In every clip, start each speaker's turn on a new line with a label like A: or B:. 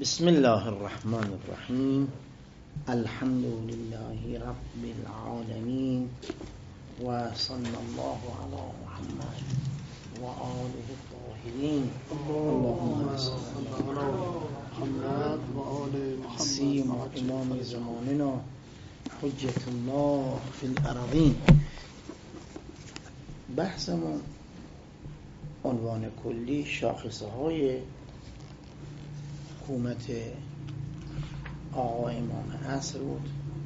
A: بسم الله الرحمن الرحیم. الحمد لله رب العالمین و صلی الله علی محمد و آله الطاهرین. اللهم صل علی محمد و آل محمد. سیما امام زماننا حجت الله فی الارضین. بحثمون عنوان کلی شاخصه های حکومت آقا امام عصر بود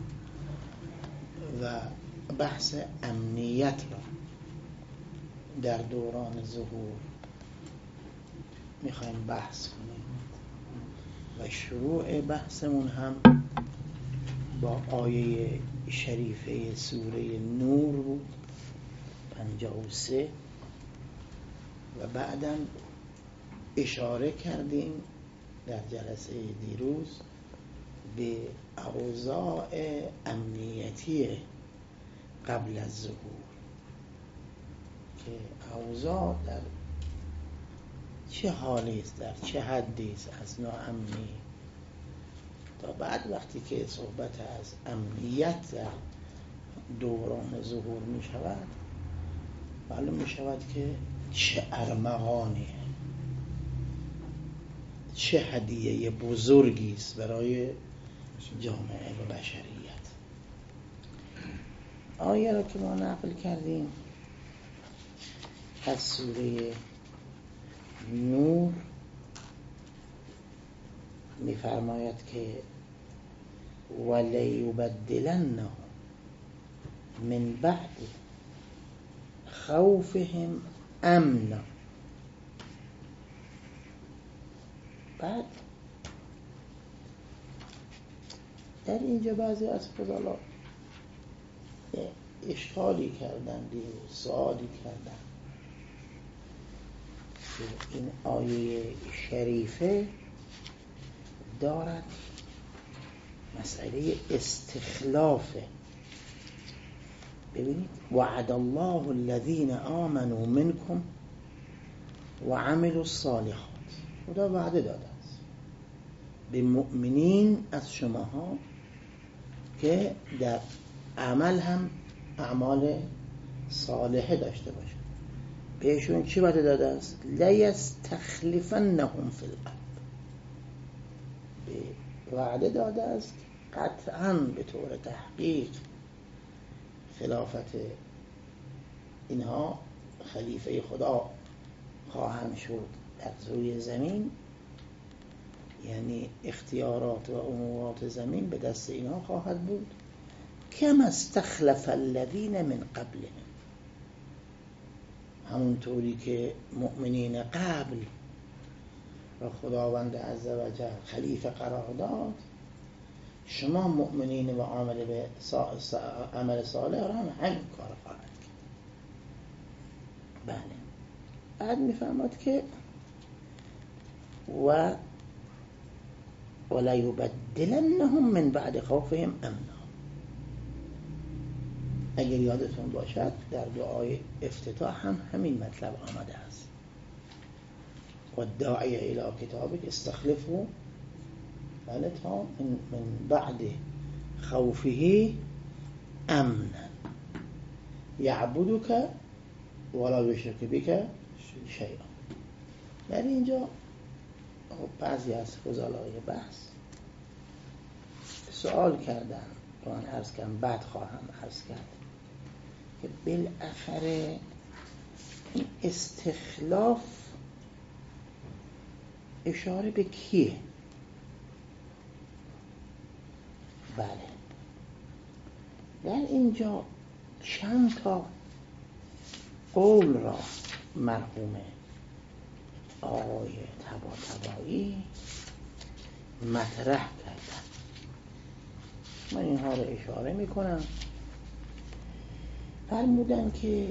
A: و بحث امنیت را در دوران ظهور میخوایم بحث کنیم و شروع بحثمون هم با آیه شریفه سوره نور بود 53 و بعداً اشاره کردیم در جلسه دیروز به اوضاع امنیتی قبل از ظهور که اوضاع در چه حالی است، در چه حدی است از ناامنی، تا بعد وقتی که صحبت از امنیت در دوران ظهور می شود معلوم می شود که چه ارمغانی، چه هدیه بزرگی است برای جامعه و بشریت. آیه را که ما نقل کردیم از سوره نور می‌فرماید که وَلَيُبَدِّلَنَّهُمْ من بعد خوفهم امنا. بعد در اینجا بعضی از فضلا اشکالی کردند و سوالی کردند که این آیه شریفه دارد مسئله استخلافه. ببینید وعد الله الذین آمنوا منکم و عملوا الصالحات. خدا وعده داده است به مؤمنین از شماها که در عمل هم اعمال صالحه داشته باشند. بهشون چی وعده داده است؟ لیستخلفنهم فی الارض. به وعده داده است قطعاً به طور تحقیق خلافت اینها خلیفه خدا خواهند شد در روی زمین، یعنی اختیارات و امورات زمین به دست اینها خواهد بود. کما استخلف الذین من قبلهم، همونطوری که مؤمنین قبل و خداوند عزوجل خلیفه قرار داد، شما مؤمنین و عامل به عمل صالح را هم همین کار خواهد کرد. بله. بعد میفهمد که وَلَيُبَدِّلَنَّهُمْ من بعد خوفهم امنا. اگر یادتون باشد در دعای افتتاح هم همین مطلب آمده است. وَالدَّاعِیَ إِلَى کتابک استخلفوا، بله، تا من بعد خوفه امنا یعبدک ولا یشرک بک شیئا. در اینجا بعضی از فضلای بحث سوال کردن و من عرض کردم بعد خواهم عرض کرد که بالاخره این استخلاف اشاره به کیه؟ بله، در اینجا چند تا قول را مرحوم آقای طباطبایی مطرح کردن. من اینها را اشاره میکنم. فرمودن که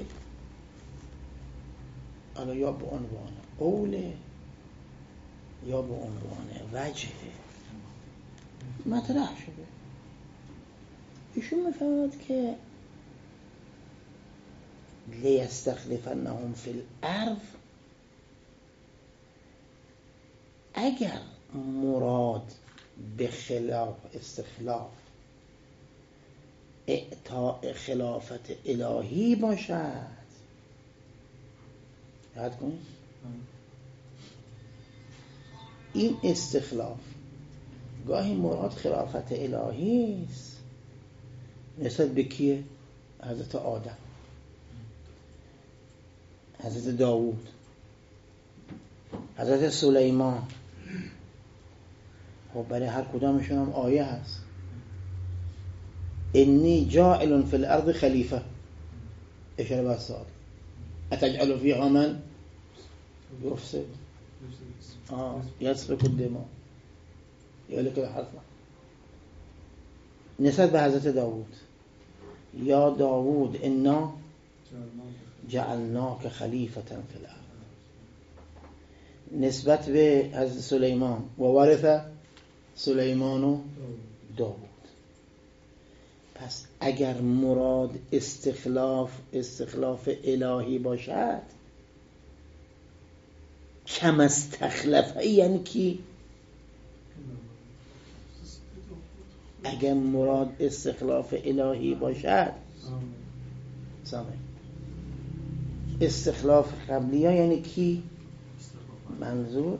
A: حالا یا به عنوان قول یا به عنوان وجه مطرح شده. ایشون میفهمد که لیستخلفنهم فی الارض، اگر مراد به خلاف استخلاف اعطاء خلافت الهی باشد، یاد کنید این استخلاف گاهی مراد خلافت الهی است نسبت به کیه؟ حضرت آدم، حضرت داوود، حضرت سلیمان. خب برای هر کدامشون هم آیه هست. انی جاعل فی الارض خلیفه، اشاره به سوال اتجعل فیها من یفسد یسفک الدماء یهلک الحرث. نسبت به حضرت داوود یا داوود انا جعلناک خلیفة فی الارض. نسبت به حضرت سلیمان و ورث سلیمان و داوود. پس اگر مراد استخلاف الهی باشد، کم استخلفه یعنی کی؟ اگر مراد استخلاف الهی باشد، استخلاف قبلی ها یعنی کی؟ منظور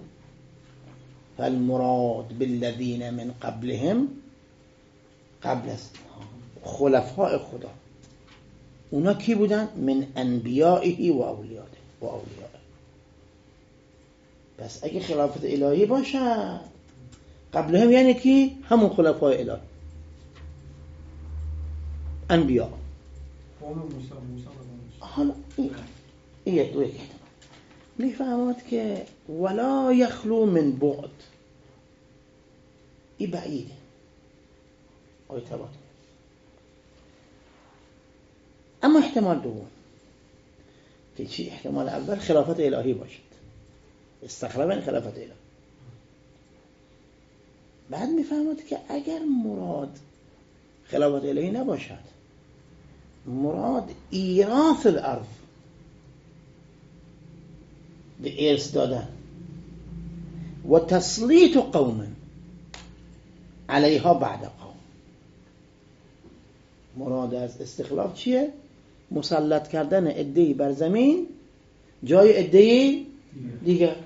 A: فالمراد بالذین من قبلهم، قبل از خلفاء خدا، اونا کی بودن؟ من انبیائه و اولیائه. پس اگه خلافت الهی باشد قبلهم یعنی کی؟ همون خلفاء الهی، انبیاء. حالا این دو یک احتمال میفهمد که ولا یخلو من بعد، این بعیده آیه تبات. اما احتمال دوم که چی؟ احتمال اول خلافت الهی باشد، استخلاف خلافت الهی. بعد میفهمد که اگر مراد خلافت الهی نباشد، مراد ایراث الارض، به ارث دادن و تسلیط قوم علیها بعد قوم. مراد از استخلاف چیه؟ مسلط کردن عده‌ای بر زمین جای عده‌ای دیگر.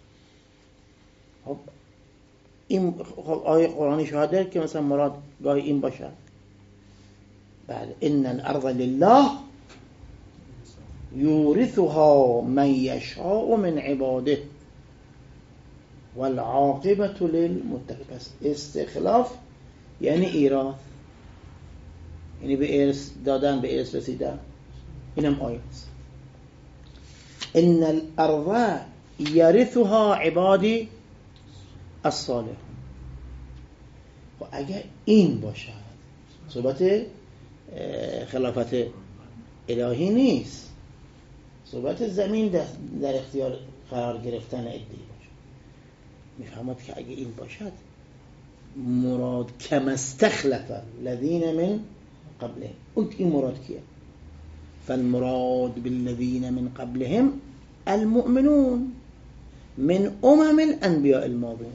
A: خب این آیه قرآنی شهاده که مثلا مراد گاهی این باشه. بله ان الارض لله یورثها من یشاء من عباده والعاقبة للمتقین. پس استخلاف یعنی ایراث، یعنی به ارث دادن، به ارث رسیدن. اینم آیه است. ان الارض یرثها عبادی الصالحون. و اگر این باشد صحبت خلافت الهی نیست، صحبت زمین در اختیار قرار گرفتن عده‌ای باشد. میفهمد که اگه این باشد مراد کم استخلف الذین من قبلهم. اون این مراد کیه؟ فالمراد بالذین من قبلهم المؤمنون من الانبیاء الماضین.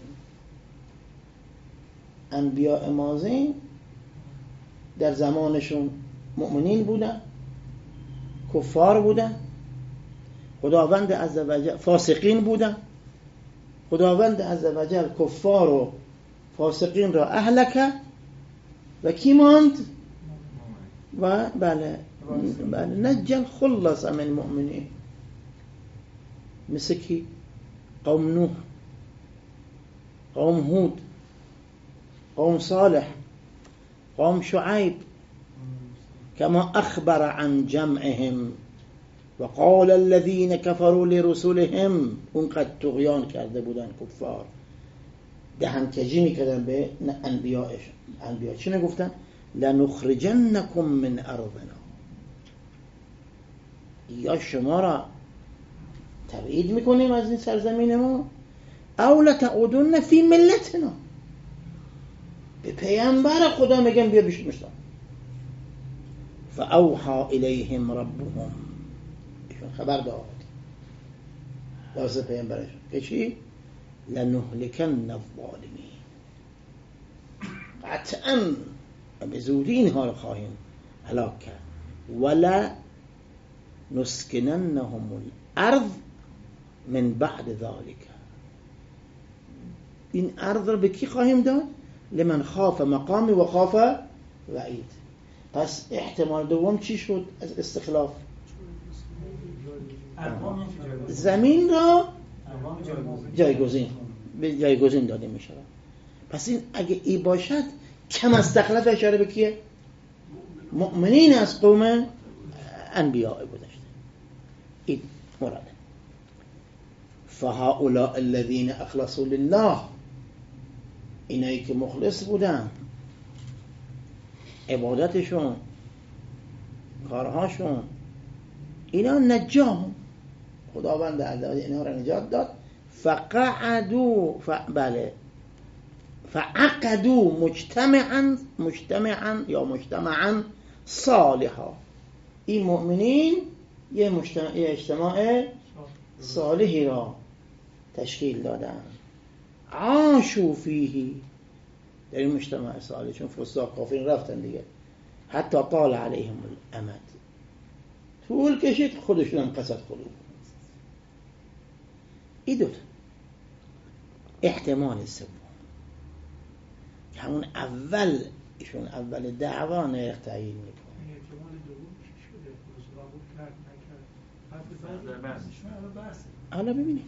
A: انبیاء ماضی در زمانشون مؤمنین بودن، کفار بودن، خداوند عزوجل فاسقین بودن، خداوند عزوجل کفار و فاسقین را اهلک و کی ماند؟ و بله نجل خلص من مؤمنین. مثل کی؟ قوم نوح، قوم هود، قوم صالح، قوم شعیب. كما أخبر عن جمعهم وقال الذين كفروا لرسلهم. اونقدر طغیان کرده بودن کفار، دهنکجی میکردن به انبیاءش. انبیاء چی میگفتن؟ لنخرجنكم من ارضنا، یا شما را تبعید میکنیم از این سرزمین ما، او لتعودن فی ملتنا. به پیامبر خدا میگن بیا بیش مشتاق. فاوحى الیهم ربهم، ایشون خبر داد واسه پیامبرشون که چی؟ لنهلكن الظالمین، قطعا به زودی اینها رو خواهیم هلاک کرد. ولا نسکننهم الارض من بعد ذلك، این ارض رو به کی خواهیم داد؟ لمن خاف مقامی و خاف وعید. پس احتمال دوم چی شد از استخلاف؟ زمین را جایگزین داده می شود. پس این اگه ای باشد کم استخلاف اشاره به کیه؟ مؤمنین از قوم انبیاء گذشته. این مراده. فهؤلاء الذین اخلصوا لله، اینایی که مخلص بودن، عبادتشون، کارهاشون، اینا نجاهم، خداوند عزوجل اینها را نجات داد. فعقدوا مجتمعا صالحا، این مؤمنین یه اجتماع صالحی را تشکیل دادن. عاشوا فیه، در این مجتمع صالح، چون فساق کافرین رفتن دیگه، حتی طال علیهم الامد، طول کشید خودشون هم قصد قلوب. این دوتا احتمال سوم، همون اول ایشون اول دعوا نرخ تعیین میکنه.
B: احتمال دوم چی شده؟ رسول قبول کرد نکرد؟
A: حالا ببینید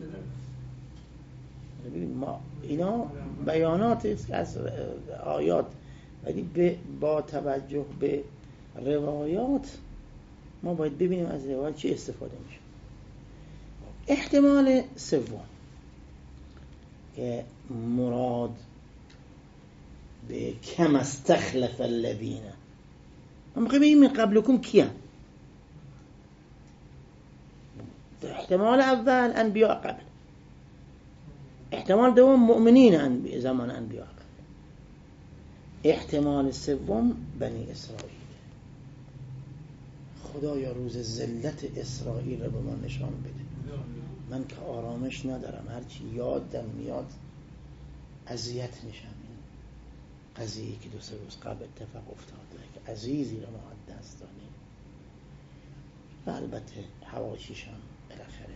A: ما اینا بیانات است از آیات، ولی با توجه به روایات ما باید ببینیم از روایات چی استفاده میشه. احتمال سوم که مراد به کم استخلف الذین، ما میخوایم ببینیم من قبلکم کیان. احتمال اول انبیاء قبل، احتمال دوم مؤمنین زمان انبیاء قبل، احتمال سوم بنی اسرائیل. خدایا روز ذلت اسرائیل رو به من نشان بده. من که آرامش ندارم، هرچی یادم میاد اذیت میشم. این قضیه‌ای که 2-3 روز قبل اتفاق افتاده که عزیزی رو ما از دست دادیم و البته حواشیشم بالاخره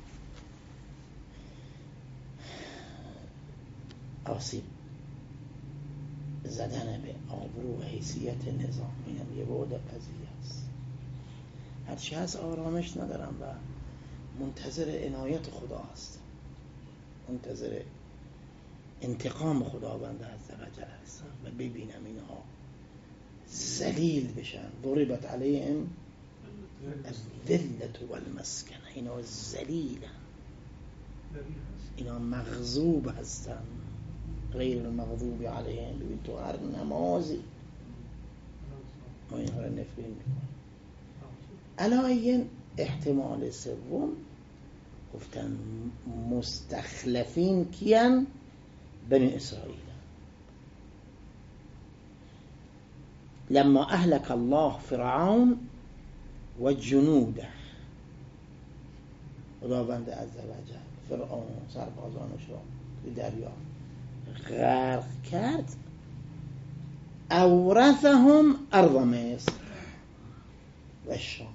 A: آسیب زدن به آبرو و حیثیت نظام، اینم یه بعد قضیه است. هرچی هست آرامش ندارم و منتظر عنایت خدا هستم، منتظر انتقام خداوند عزوجل هستم و ببینم اینها ذلیل بشن. ضربت علیهم الذلة والمسکنه، اینا ذلیلن، اینا مغضوب هستن، غیر المغضوب علیهم. ببین تو هر نمازی ما اینها را نفرین میکنیم. علایین احتمال سوم گفتن مستخلفین کیان؟ بنی اسرائیل. لما اهلك الله فرعون و جنوده، خداوند عزوجل فرعون سربازانش را به دریا غرق کرد، اورثهم ارض مصر و شام،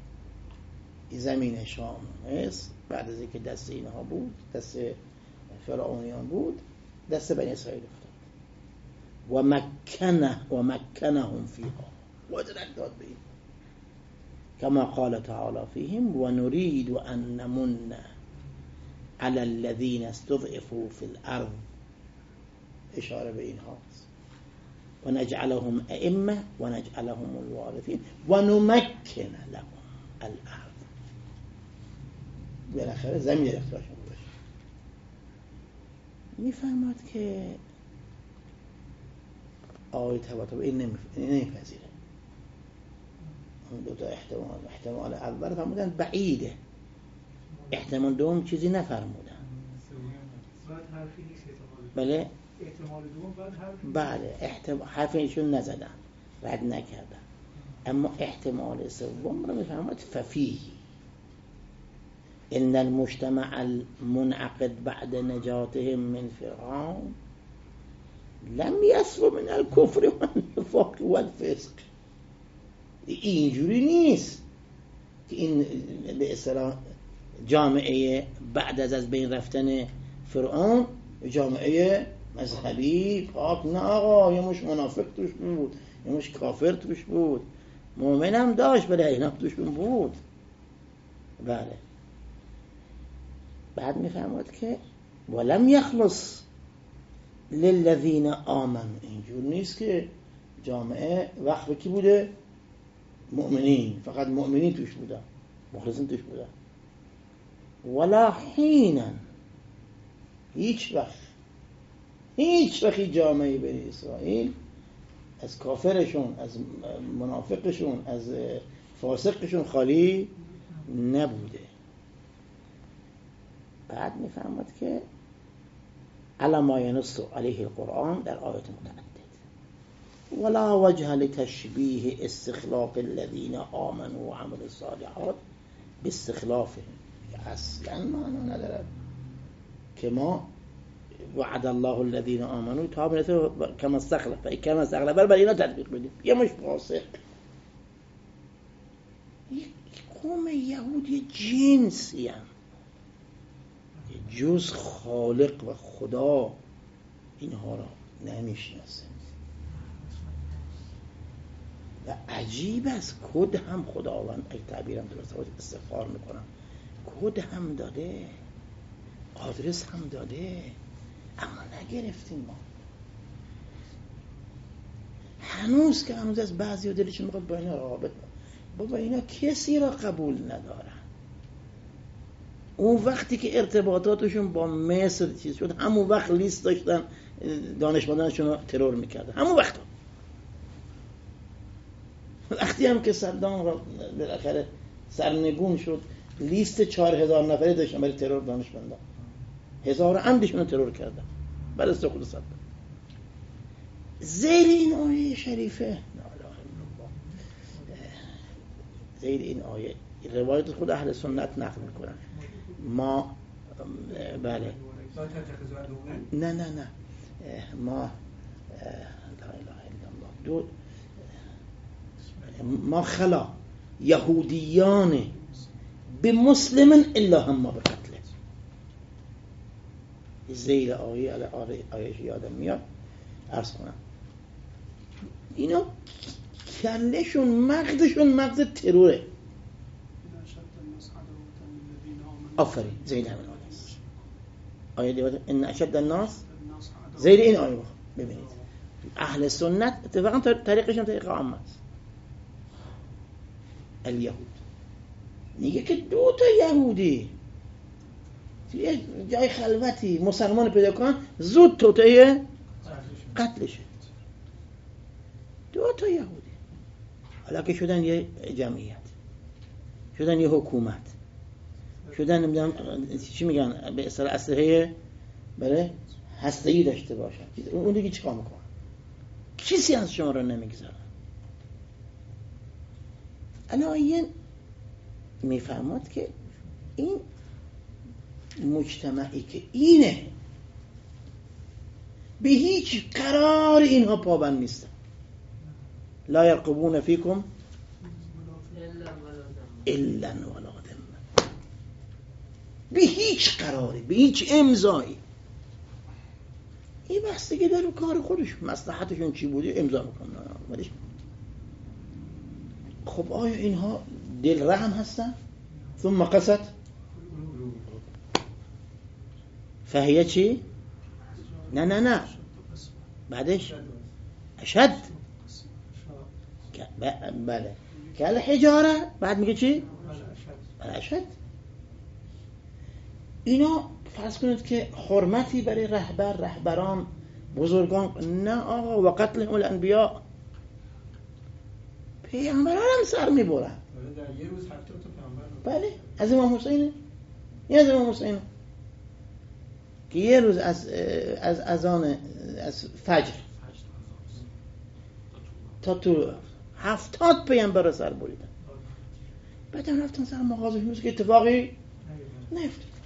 A: زمین شام مصر بعد از اینکه دست اینها بود، دست فرعونیان بود، دست بنی اسرائیل افتاد. و مکنهم فیها، قدرت داد به این، کما قال تعالی فیهم و نرید ان نمن علی الذین استضعفوا فی الارض، اشاره به اینها، و نجعلهم ائمه و نجعلهم الوارثین و نمکن لهم الارض. بالاخره زمین اختیارشون باشه. میفهمد که آیه تواتر این نمیپذیره. اون دو تا احتمال اول فرمودن بعیده، احتمال دوم چیزی نفرمودن. بله
B: احتمال دوم
A: بله حرفشون نزدن، رد نکردن. اما احتمال سوم رو میفهمد ففیه، ان المجتمع المنعقد بعد نجاتهم من فرعون لم يسر من الكفر والنفاق والفسق. اینجوری نیست که این به اصطلاح جامعه بعد از بین رفتن فرعون جامعه مذهبی پاک، نه آقا، یه مش منافق توش بود، یه مش کافر توش بود، مؤمن هم داشت بله اینا توش بود. بله. بعد میفهمد که ولم یخلص للذین آمنوا، اینجور نیست که جامعه وقت کی بوده؟ مؤمنین، فقط مؤمنین توش بودن، مخلصین توش بودن. ولا حینا، هیچ وقت جامعه بنی اسرائیل از کافرشون، از منافقشون، از فاسقشون خالی نبوده. بعد میفهمد که علی ما ینص علیه القرآن در آیات متعدد ولا وجه لتشبیه استخلاف الذین آمنوا و عملوا الصالحات باستخلافهم، اصلا معنا ندارد که ما وعد الله الذین آمنوا تا برسه کما استخلف برای اینا تطبیق بدیم. یه مش فاسق، یک قوم یهودی جنسی هم جز خالق و خدا اینها را نمیشناسه و عجیب است کد هم خداوند، اگه تعبیرم درست باشه استغفار میکنم، کد هم داده، آدرس هم داده، اما نگرفتیم ما. هنوز از بعضی دلشون میخواد با اینا رابط بابا اینا کسی را قبول ندارن. اون وقتی که ارتباطاتشون با مصر چیز شد، همون وقت لیست داشتن دانشمندانشون رو ترور میکردن، همون وقتی هم که صدام را بالاخره سرنگون شد، لیست 4000 نفره داشتن برای ترور دانشمندان، 1000 عمدشون رو ترور کردن برای سقوط صدام. زیر این آیه شریفه، زیر این آیه روایت خود اهل سنت نقل میکنن، ما بله نه ما لا اله الا الله ما خلا یهودیان به مسلم الا هم ما به قتله. زیر آیه یادم میاد عرض کنم اینا کلشون مغز تروره. آفرین، زیر همین آیه است. آیه دیوار ان اشد الناس، زیر این آیه ببینید اهل سنت اتفاقا طریقشون طریق عامه است. الیهود میگه که 2 یهودی توی جای خلوتی مسلمان پیدا کن زود توطئه قتلشه. 2 یهودی حالا که شدن یه جمعیت، شدن یه حکومت، شدن نمیدونم چی میگن به اصطلاح اسلحه برای هسته‌ای داشته باشن، اون دیگه چیکار میکنن؟ کسی از شما رو نمیگذارن. الان میفرماد که این مجتمعی که اینه به هیچ قرار اینها پابند نیستن. لا یرقبون فیکم الا ولا ذمه، به هیچ قراری، به هیچ امضایی. این بستگی داره کار خودش، مصلحتشون چی بوده امضا میکنن. خب آیا اینها دل رحم هستن؟ ثم قست فهیه چی؟ نه بعدش اشد بله که الحجاره، بعد میگه چی؟ اشد. اینا فرض کنید که حرمتی برای رهبران بزرگان، نه آقا و قتلهم الانبیاء، پیامبران هم سر میبرن.
B: در یه روز 70 تا پیامبر،
A: بله از امام حسینه، یه از امام حسینه که یه روز از اذان از فجر تا تو 70 پیامبر سر بریدن. بعد هم رفتن سر مغازه که اتفاقی نیفتید.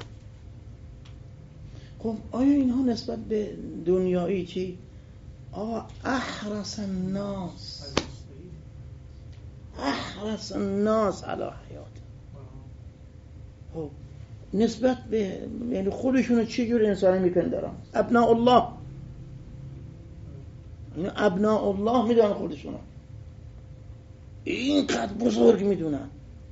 A: خب آیا اینها نسبت به دنیایی چی؟ احرس الناس علی حیات. خب نسبت به یعنی خودشونو چه جور انسانی میپندارن؟ ابناء الله، یعنی ابناء الله میدونن خودشونو، اینقدر بزرگ میدونن.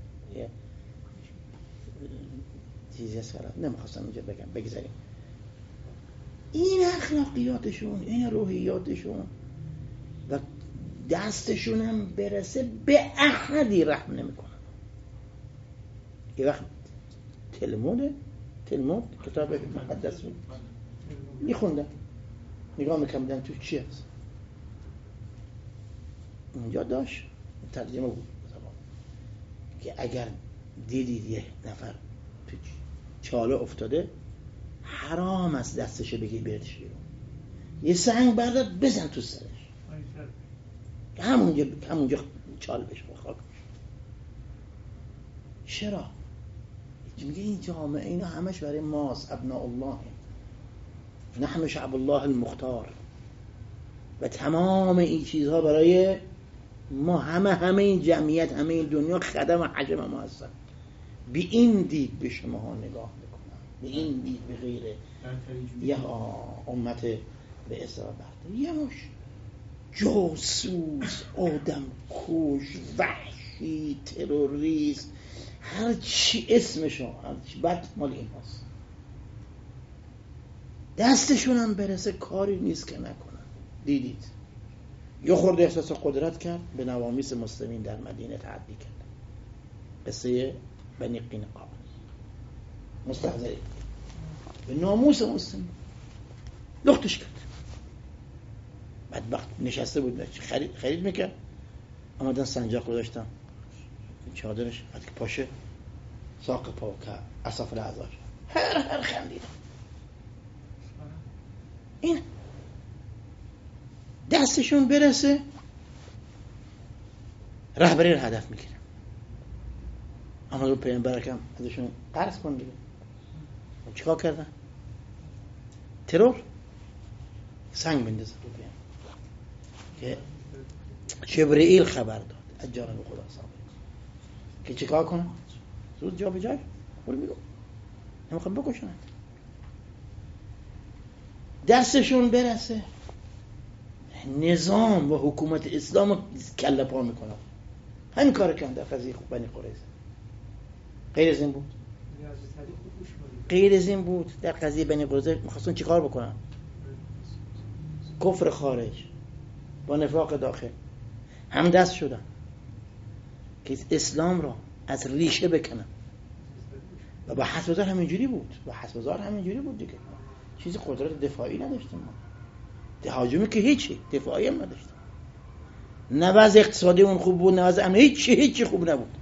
A: چیزی هست نمیخواستم اینجا بگم، بگذاریم. این اخلاقیاتشون، این روحیاتشون و دستشون هم برسه به احدی رحم نمیکنن. یه وقت تلمود کتاب مقدس میخوندم، نگاه میکردم تو چی هست. اونجا داشت ترجمه بود که اگر دیدید یه نفر تو چاله افتاده، حرام است دستشو بگیر بیارتش بیرون، یه سنگ بردار بزن تو سرش، همونجا چال بشه خاک بشه. چرا؟ میگه این جامعه اینا همش برای ماست، ابناء الله، نحن شعب الله المختار، و تمام این چیزها برای ما، همه این جمعیت، همه این دنیا خدم و حجم ما هستن. بی این دید به شما ها نگاه میکنن، به این دید به غیره یه امت به اصلاح برده، یه مش جاسوس، آدم کش، وحشی، تروریست، هر چی اسمشو، هر چی بد مال این هست. دستشون هم برسه کاری نیست که نکنن. دیدید یه خورده احساس قدرت کرد، به نوامیس مسلمین در مدینه تعدی کرد. قصه بنی قینقاع، مستحضری به ناموس مسلمین لختش کرد. بدبخت نشسته بود، خرید میکرد، آمدن سنجاق گذاشتن چادرش، بعد که پاشه ساق پا که اصاف العذار هر خندیدن. این دستشون برسه رهبری رو هدف میگیرن. اما رو پیامبر کم ازشون قرض کن دیگه. چیکار کردن؟ ترور، سنگ بندازه رو پیامبر که جبرئیل خبر داد از جانب خدا صاحب که چیکار کنن؟ زود جا به جای برو بیرون، نمیخوام بکشن. دستشون برسه نظام و حکومت اسلام کله پا میکنن. همین کار کردن در قضیه بنی قریظه. غیر از این بود؟ غیر از این بود در قضیه بنی قریظه میخواستن چیکار بکنن؟ کفر خارج با نفاق داخل هم دست شدن که اسلام را از ریشه بکنن. و با حسب زار همینجوری بود، دیگه. چیزی قدرت دفاعی نداشتیم ما. تهاجمی که هیچی، دفاعی هم نداشتیم. نه وضع اقتصادی اون خوب بود، نه وضع امنی، هیچی خوب نبود.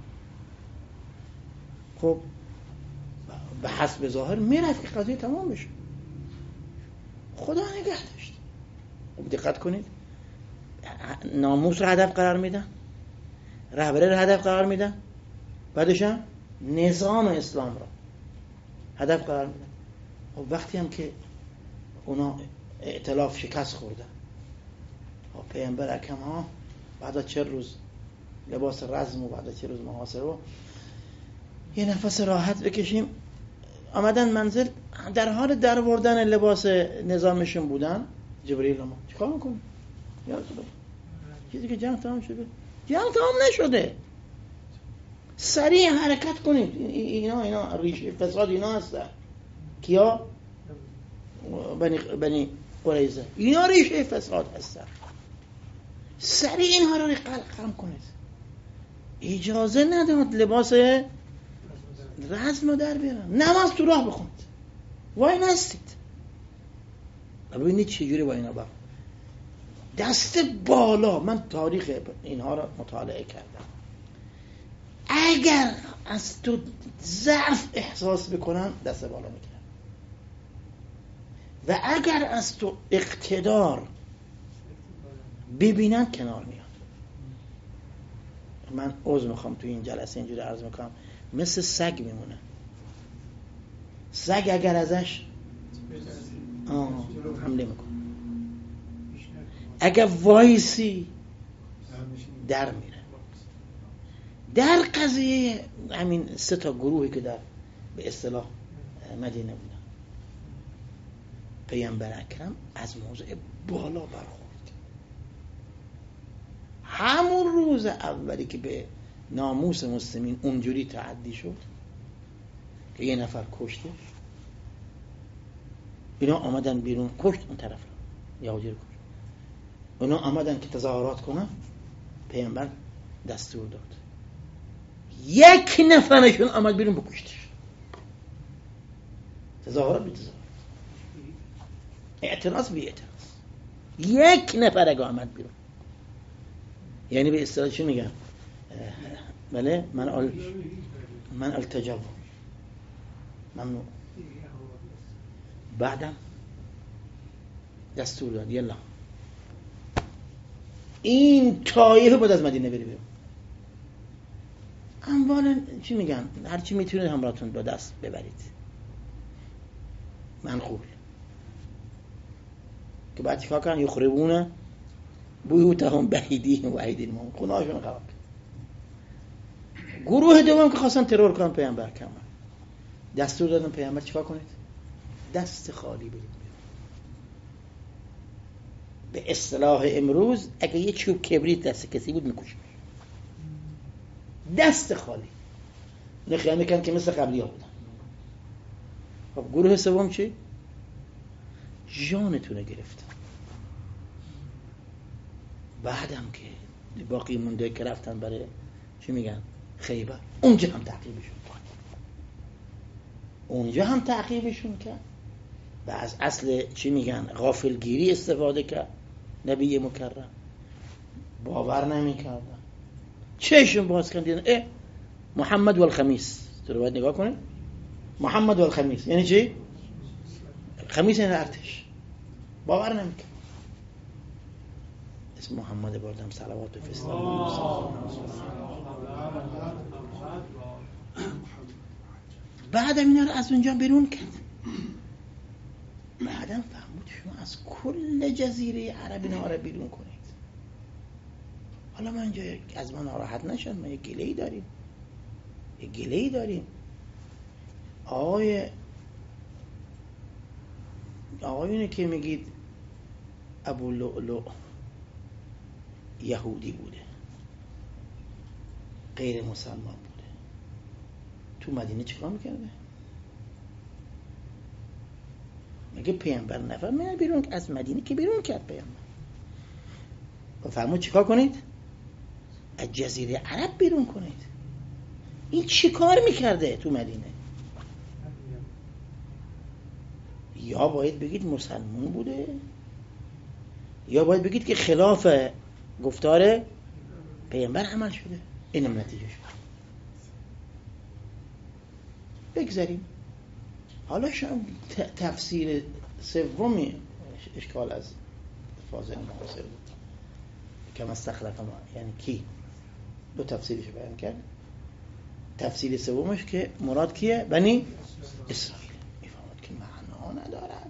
A: خب به حسب ظاهر میرفت که قضیه تمام بشه. خدا نگه داشت. دقت کنید، ناموس رو هدف قرار میدن، رهبری رو هدف قرار میدن، بعدش هم نظام اسلام رو هدف قرار میدن. خب وقتی هم که اونا ائتلاف شکست خوردن، پیامبر اکرم ها بعد از 40 روز لباس رزم و بعد از 40 روز محاصره و یه نفس راحت بکشیم آمدن منزل، در حال در آوردن لباس نظامشون بودن. جبرئیل ما چیکار میکنه؟ یا رسول الله، چیزی که جنگ تمام شده، جنگ تمام نشده، سریع حرکت کنید. اینا ریشه فساد اینا هستن. کیا؟ بنی قریظه، اینا ریشه فساد هستن. سریع اینها رو قلقم کنید. اجازه نداد لباس رزم رو در بیارن. نماز تو راه بخونید، وای نستید. ببینید چجوری با اینا با دست بالا. من تاریخ اینها رو مطالعه کردم. اگر از تو ضعف احساس بکنن دست بالا میگیرن، و اگر از تو اقتدار ببینن کنار میان. من عذر میخوام تو این جلسه اینجوری عرض میکنم، مثل سگ میمونه. سگ اگر ازش حمله میکنه، اگر وایسی در میره. در قضیه همین 3 گروهی که در به اصطلاح مدینه بودن، پیامبر اکرم از موضع بالا برخورد. همون روز اولی که به ناموس مسلمین اونجوری تعدی شد که یه نفر کشته، اینا آمدن بیرون، کشت اون طرف رو، یهودی رو کشت. اونا آمدن که تظاهرات کنن، پیامبر دستور داد یک نفرشون آمد بیرون بکشتش. تظاهرات بی تظاهرات، اعتراض بی اعتراض، یک نفر اگه آمد بیرون، یعنی به اصطلاح چی میگن؟ بله، من التجاو، ممنوع. بعدم دستور داد یلا این طایفه بود از مدینه بری بیرون. اموالا چی میگن؟ هرچی میتونید همراهتون با دست ببرید، منقول، که بعد چیکار کردن؟ یخربون بیوتهم بایدیهم و ایدی المؤمنین، خونه‌هاشون خراب. گروه دوم که خواستن ترور کنن پیامبر کامل، دستور دادن پیامبر چیکار کنید؟ دست خالی برید. به اصطلاح امروز اگه یه چوب کبریت دست کسی بود میکشه، دست خالی. نخیال میکنن که مثل قبلی ها بودن. خب گروه سوم چی؟ جانتونه گرفتن. بعدم که باقی مونده که رفتن برای چی میگن؟ خیبر، اونجا هم تعقیبشون کرد و از اصل چی میگن؟ غافلگیری استفاده کرد. نبی مکرم باور نمی کردن، چشم باز کردن محمد و الخمیس. تو باید نگاه کنید، محمد و الخمیس یعنی چی؟ خمیس یعنی ارتش. باور نمی کرد. اسم محمد بردم صلوات و فسلام. بعدم اینا رو از اونجا بیرون کرد. بعدم فهمید شما از کل جزیره عرب اینا رو بیرون کنید. حالا من اینجا از من ناراحت نشن، ما یه گله‌ای داریم. آقایونه که میگید ابو لؤلؤ یهودی بوده، غیر مسلمان بوده، تو مدینه چیکار میکرده؟ مگه پیامبر نفرمود بیرون از مدینه که بیرون کرد پیامبر؟ و فرمود چیکار کنید؟ از جزیره عرب بیرون کنید. این چیکار میکرده تو مدینه؟ یا باید بگید مسلمان بوده، یا باید بگید که خلاف گفتار پیامبر عمل شده. اینم نتیجه شد. بگذاریم. حالا شاید تفسیر سومی اشکال از فاضل معاصر بود، کما استخلف ما، یعنی کی؟ دو تفسیرش بیان کرد. تفسیر سومش که مراد کیه؟ بنی اسرائیل. میفهمد که معنا ندارد.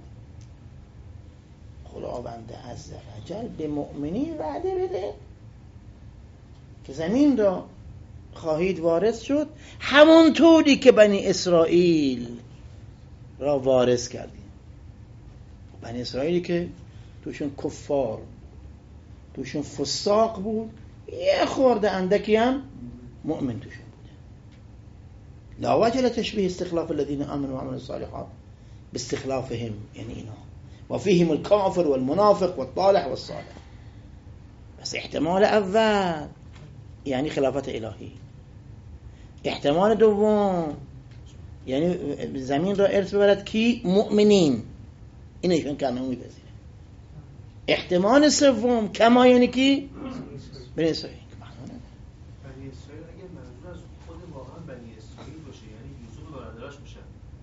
A: خداوند عز و جل به مؤمنین وعده بده که زمین را خواهید وارث شد همونطوری که بنی اسرائیل را وارث کردیم. بنی اسرائیلی که توشون کفار بود، توشون فساق بود، یه خورده اندکی هم مؤمن توشون بوده. لا وجه لتشبیه استخلاف الذين آمنوا وعملوا الصالحات باستخلافهم، یعنی اینا و فیهم الکافر والمنافق والطالح والصالح. بس احتمال اول یعنی خلافت الهی، احتمال دوم یعنی زمین را ارث ببرد کی؟ مؤمنین. این ایشون که نمی پذیره. احتمال سوم کما یعنی کی؟ بنی اسرائیل.
C: بنی اسرائیل اگه منظور از خود واقعا بنی اسرائیل باشه، یعنی یوسف و برادرش باشه.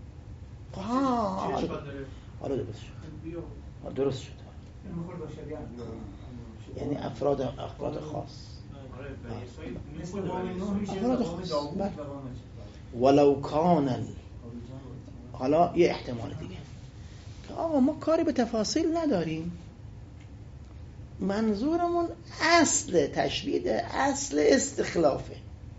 A: حالا درست شد. یعنی افراد خاص. افراد خاص. ولو کان حالا یه احتمال دیگه که آقا ما کاری به تفاصیل نداریم، منظورمون اصل تشبیه، اصل استخلافه،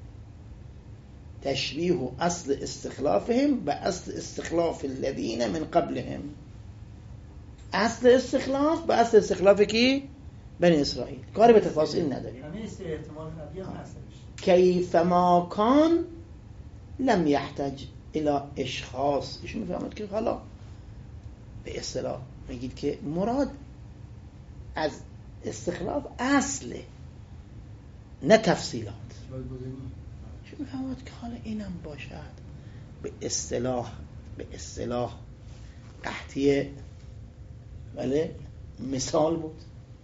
A: تشبیه اصل استخلافهم به اصل استخلاف الذین من قبلهم. اصل استخلاف به اصل استخلاف کی؟ بنی اسرائیل. کاری به تفاصیل نداریم.
B: همین است احتمال قبلی هم هستش.
A: کیفما کان لم یحتج الى اشخاص. ایشون میفهمد که حالا به اصطلاح میگید که مراد از استخلاف اصله نه تفصیلات. ایشون میفهمد که حالا اینم باشد به اصطلاح قحطیه، ولی مثال بود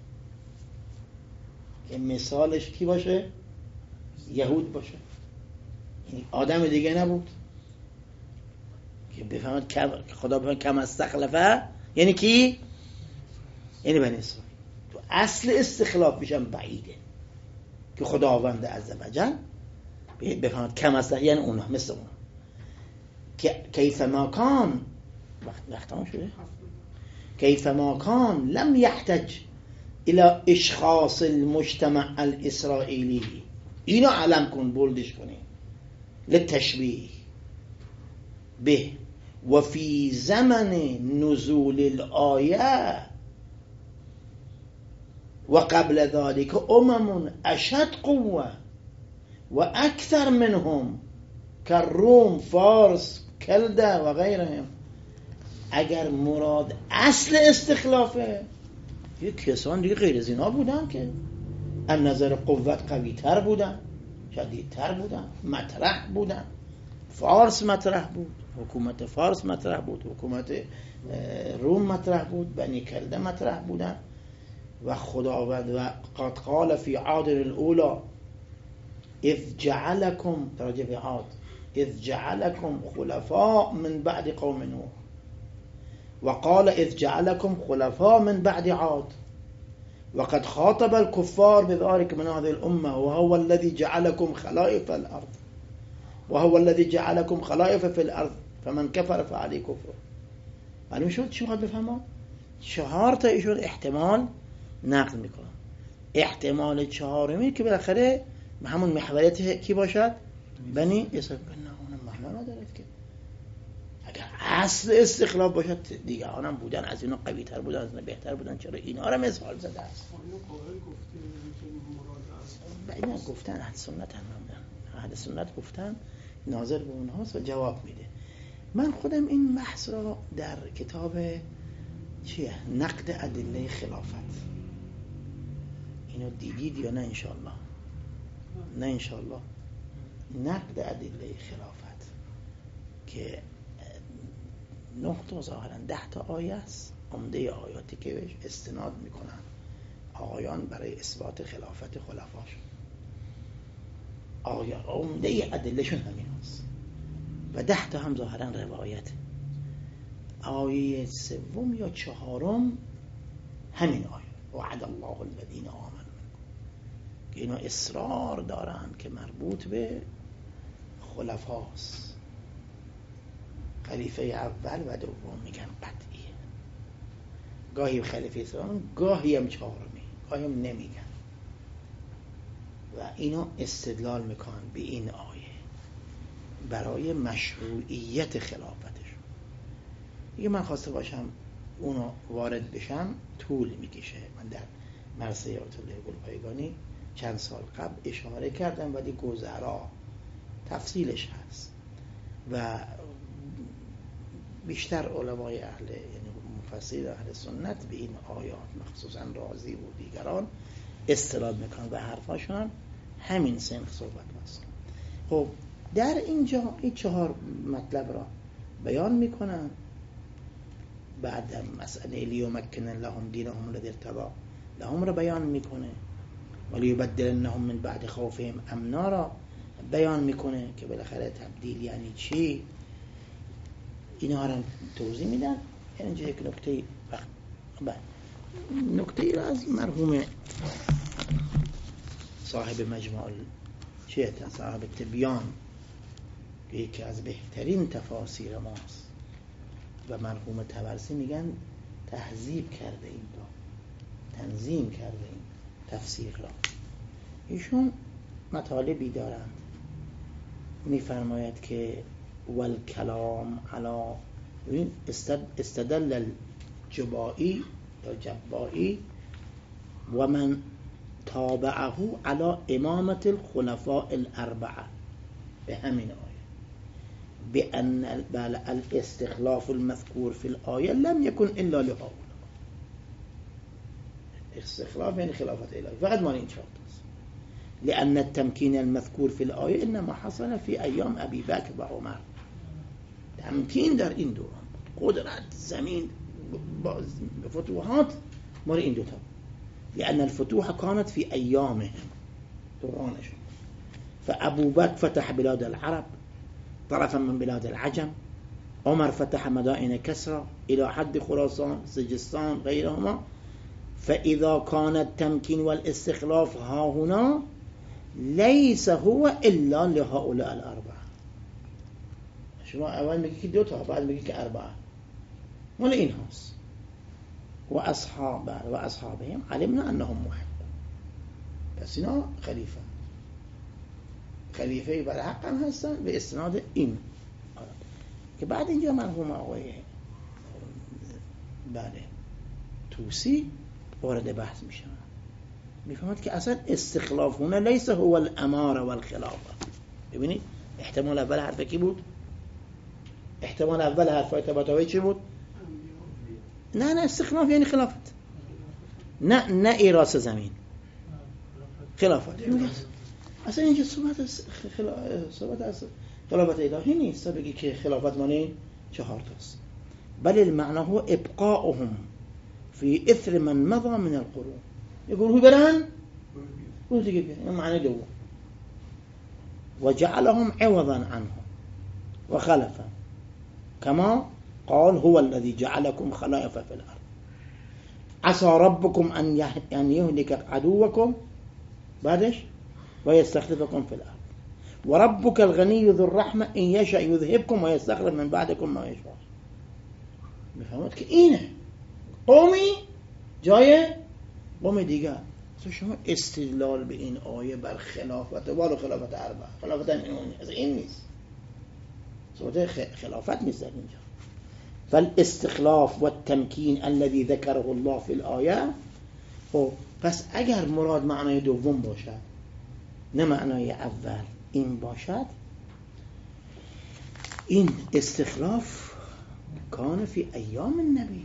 A: که مثالش کی باشه؟ یهود باشه، یعنی آدم دیگه نبود که بفهمد خدا بفهمد کم استخلفه یعنی کی؟ یعنی بنی اسرائیل. تو اصل استخلاف میشم بعیده که خداوند عزوجل بفهمد کم استخلفه یعنی اونا مثل اونا که کیفما کان وقتمون شده کیفما کان لم یحتج الى اشخاص المجتمع الاسرائیلی. اینو علم کن، بولدش کنی للتشبیه به و فی زمن نزول الآیه و قبل ذلك امم اشد قوه و اکثر منهم كالروم فارس کلده و غیرهم. اگر مراد اصل استخلافه، یک کسان دیگه غیر از اینا بودن که از نظر قوت قوی تر بودن، شدیدتر بودن، مطرح بودن. فارس مطرح بود، حکومت فارس مطرح بود، حکومت روم مطرح بود، بنی کلده مطرح بودن. و خداوند و قد قال فی عاد الاولی اذ جعلکم، راجع به عاد، اذ جعلکم خلفاء من بعد قوم نوح وقال اذ جعلكم خلفاء من بعد عاد وقد خاطب الكفار بذلك من هذه الأمة وهو الذي جعلكم خلائف الأرض وهو الذي جعلكم خلائف في الأرض فمن كفر فعليه كفر. معلوم شد چی میخواد بفهمم؟ 4 تا ایشون احتمال نقل میکنم. احتمال 4می که بالاخره همون محوریت کی باشد؟ بنی اسرائیل. نه اون معنا ندارد که اگر اصل استخلاف باشد دیگه آنم بودن، از اینا قوی تر بودن، از اینا بهتر بودن، چرا اینا را مثال زده است؟ اینا گفتن اهل سنت هم اهل سنت گفتن ناظر به اونهاست و جواب میده. من خودم این بحث را در کتاب چیه؟ نقد ادله خلافت، اینو دیدید یا نه؟ انشاءالله نه انشاءالله. نقد ادله خلافت که 9 تا ظاهرا 10 تا آیه است، عمده آیاتی که بهش استناد میکنن آقایان برای اثبات خلافت خلفاشون. آیه عمده ادلهشون همین است و 10 تا هم ظاهرا روایت. آیه 3 یا 4 همین آیه وعد الله الذین آمنوا که اینا اصرار دارن که مربوط به خلفاست. خلیفه اول و دوم میگن قطعیه، گاهی خلیفه سوم، گاهی هم 4می، گاهی هم نمیگن و اینا استدلال میکنن به این آیه برای مشروعیت خلافتش. دیگه من خواسته باشم اونو وارد بشم طول میکشه. من در مرسه آیت الله گلپایگانی چند سال قبل اشاره کردم ولی گذرا تفصیلش هست و بیشتر علمای اهل یعنی مفسر اهل سنت به این آیات مخصوصا رازی و دیگران استناد میکنن و حرفاشون هم همین سنخ صحبت هست. خب در اینجا این 4 مطلب را بیان میکنن. بعد مسئله لیمکن لهم دینهم الذی ارتضی لهم را بیان میکنه ولی یبدلنهم من بعد خوفهم امنا را بیان میکنه که بالاخره تبدیل یعنی چی. اینا را توضیح میدن. اینجا یک نکته نکته را از مرحوم صاحب مجموع صاحب تبیان که یکی از بهترین تفاسیر ماست و مرحوم طبرسی میگن تهذیب کرده این را، تنظیم کرده این تفسیر را. ایشون مطالبی دارند، میفرماید که والکلام علی استدل الجبائی یا جبائی و من تابعه علی امامت الخلفاء الاربعه، به همین آیه بأن الاستخلاف المذكور في الآية لم يكن إلا لهؤلاء. استخلاف يعني خلافة الهی، فقط مال این چهار تاست. لأن التمكين المذكور في الآية إنما حصل في أيام أبي بكر و عمر. تمکین در این دوران، قدرت زمین فتوحات مال این دوتا. لأن الفتوح كانت في أيامهم، دورانشون. فأبو بكر فتح بلاد العرب طرفا من بلاد العجم، عمر فتح مدائن كسرى إلى حد خراسان سجستان غيرهما. فإذا كان التمكين والاستخلاف ها هنا ليس هو إلا لهؤلاء الأربعة. شما اول میگی که دو تا، بعد میگی که اربعه، مال این هاست. و اصحابهم علمنا انهم محقون. پس اینا خلیفه بر حق هم هستن به استناد این که بعد اینجا مرحوم آقای توسی وارد بحث میشن، میفهمد که اصلا استخلاف هنا لیس هو الاماره والخلافه. ببینید احتمال اول حرف کی بود؟ احتمال اول حرفای طباطبایی چی بود؟ نه استخلاف یعنی خلافت، نه ایراث زمین، خلافت. اصلا اینجا صحبت از خلافت الهی نیست تا بگی که خلافت معنی 4 تاست، بل المعنى هو ابقاؤهم في اثر من مضى من القرون. یه گروهی برن گروه دیگه بیان، این معنی دوم. وجعلهم عوضا عنهم وخلفا كما قال هو الذي جعلكم خلائف في الأرض عسى ربكم أن يهلك عدوكم بعدش ويستخلفكم في الأرض وربك الغني ذو الرحمة إن يشاء يذهبكم ويستخلف من بعدكم ما يشاء. میفهمید که اینه قومی جای قوم دیگر. شما استدلال به این آیه بر خلافت و خلافت اربعه، خلافت این نیست، صورت خلافت نیست در اینجا. فالاستخلاف والتمكين الذي ذكره الله في الآية. خب پس اگر مراد معنای دوم باشد نه معنای اول این باشد، این استخلاف کان فی ایام النبی.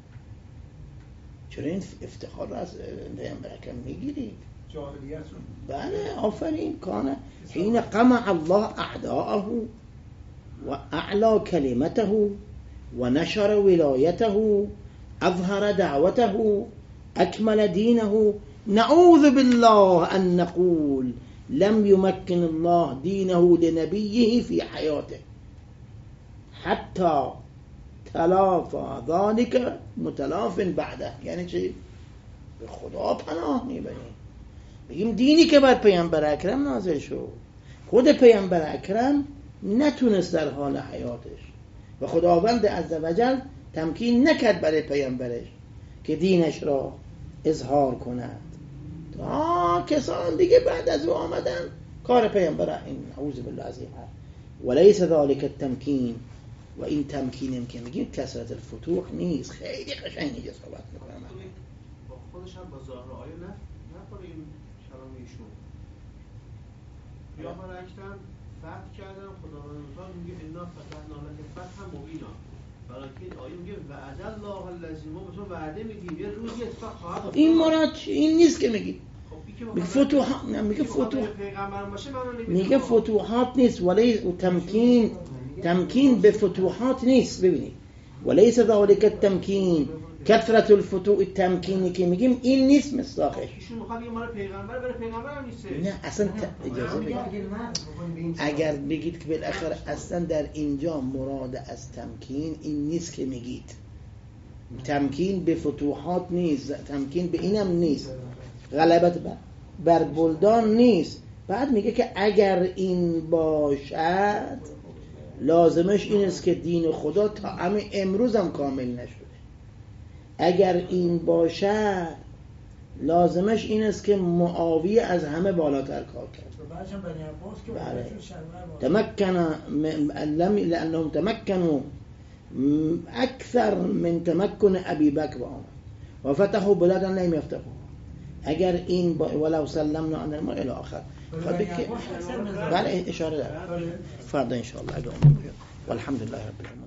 A: چرا این افتخار را از پیامبر اکرم میگیرید؟
C: جاهلیت.
A: بله آفرین. کان حین قمع الله اعداءه و اعلا کلمته و نشر ولایته اظهر دعوته اکمل دینه. نعوذ بالله ان نقول لم يمكن الله دينه لنبيه في حياته حتى تلافى ذلك متلاف بعده. یعنی چی؟ به خدا پناه میبریم، بگیم دینی که بر پیامبر اکرم نازل شد خود پیامبر اکرم نتونست در حال حیاتش و خداوند عزوجل تمکین نکرد برای پیامبرش که دینش را اظهار کند تا کسان دیگه بعد از او آمدن کار پیامبر این نعوذ بالله از این حرف. وليس ذلك التمکین، و این تمکینم که میگیم کثرت الفتوح نیست. خیلی قشنگ اینجا صحبت میکنم
C: با خودش هم با ظاهر آیه نکنه این کلام ایشون. یا ملکتن فتح کردن خداوند متعال میگه انا فتحنا لك فتحا مبینا. برای که این آیه میگه وعد الله الذی، ما بهتون وعده میدیم یه روزی اتفاق خواهد افتاد.
A: این مراد این نیست که میگی میگه فتوحات، میگه فتوحات نیست، ولی تمکین به فتوحات نیست. ببینید وليس ذلك التمکین کثرت الفتوح، التمکینی که میگیم این نیست مصداقش.
C: ایشون میخواد یه مال پیغمبر بره، پیغمبر هم نیست.
A: نه اصلا اجازه بدید اگر بگید که بالاخره اصلا در اینجا مراد از تمکین این نیست که میگید، تمکین به فتوحات نیست، تمکین به اینم نیست، غلبت بر بلدان نیست. بعد میگه که اگر این باشد لازمش این است که دین خدا تا همه امروز هم کامل نشده. اگر این باشد لازمش این است که معاویه از همه بالاتر کار کرد. تمکن لأنهم تمکنوا اکثر من تمکن ابی بکر و عمر و فتحوا بلادا لم یفتحوها. اگر این ولو سلمنا عن المال الى آخر بله اشاره داره فردا ان شاء الله اگه والحمد لله رب العالمین.